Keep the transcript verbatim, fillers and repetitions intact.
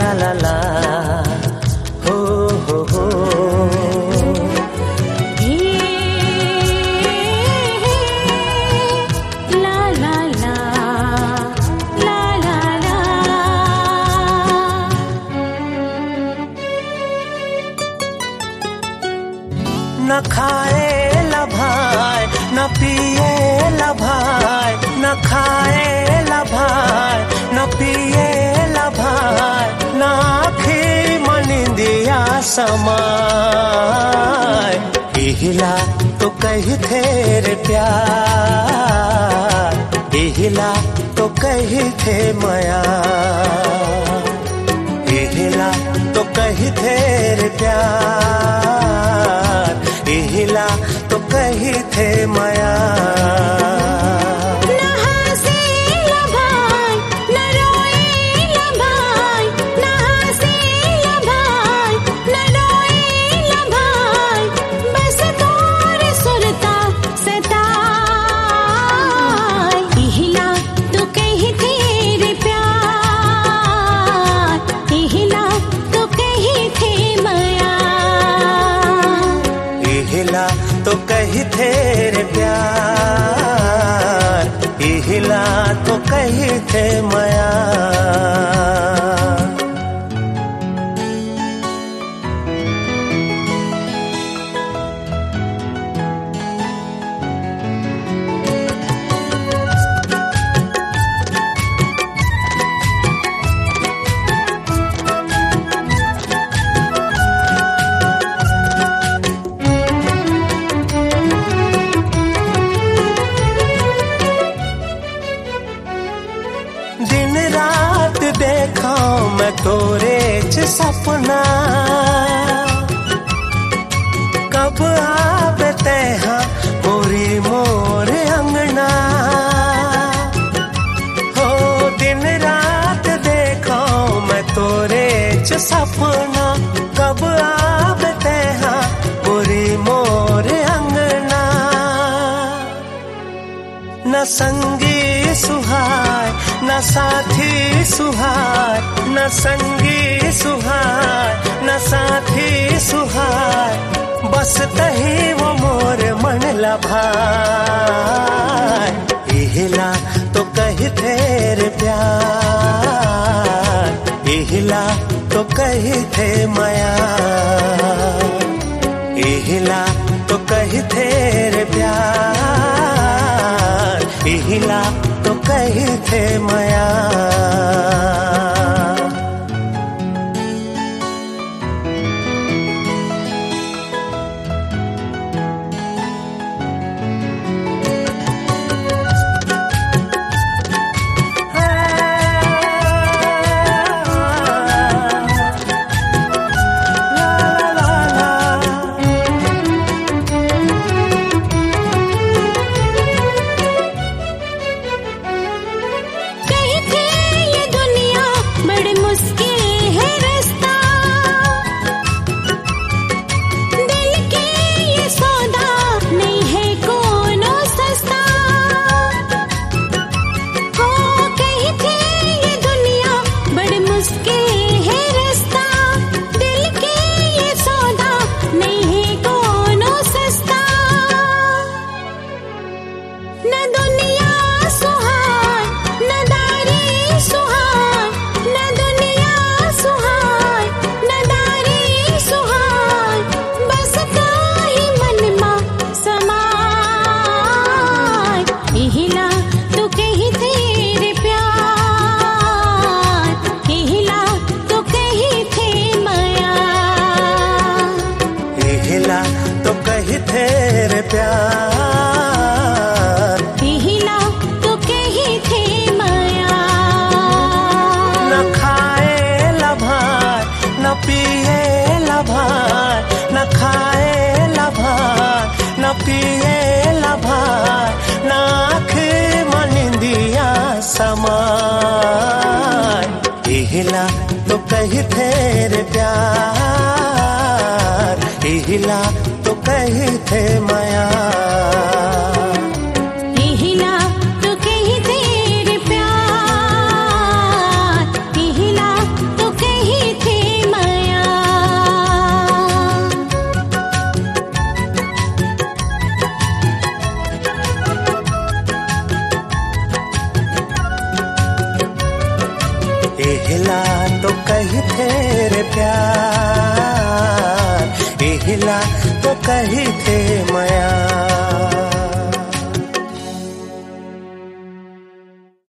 ला ला हो हो हो न खाए ला भाई न पिए ला भाई न खाए ला भाई न पिए ला भाई न आखी मनिंदिया समाय इहिला तो कही तेरे प्यार इहिला तो कही थे माया इहिला तो कही तेरे प्यार इहिला तो कही थे माया तो कही तेरे प्यार इहिला तो कही थे माया दिन रात देखा मैं तोरे च सपना कब आवे तेहा मोरी मोर अंगना हो दिन रात देखा मैं तोरे च सपना कब आवे तेहा मोरी मोर अंगना न संगी सुहाय न साथी सुहाय न संगी सुहाय न साथी सुहाय बस तही वो मोर मन लभाय इहिला तो कही तेरे प्यार इहिला तो कही थे माया इहिला तो कही तेरे प्यार इहिला तो कही थे माया तो कही तेरे प्यार इहिला तो कही थे माया न खाए ला भाई न पिए ला भाई न खाए ला भाई न पिए ला भाई न आँख मनिंदिया समाय इहिला तो कही तेरे प्यार इहिला तो कही थे माया इहिला तो कही तेरे प्यार इहिला तो कही मिला तो कही थे माया।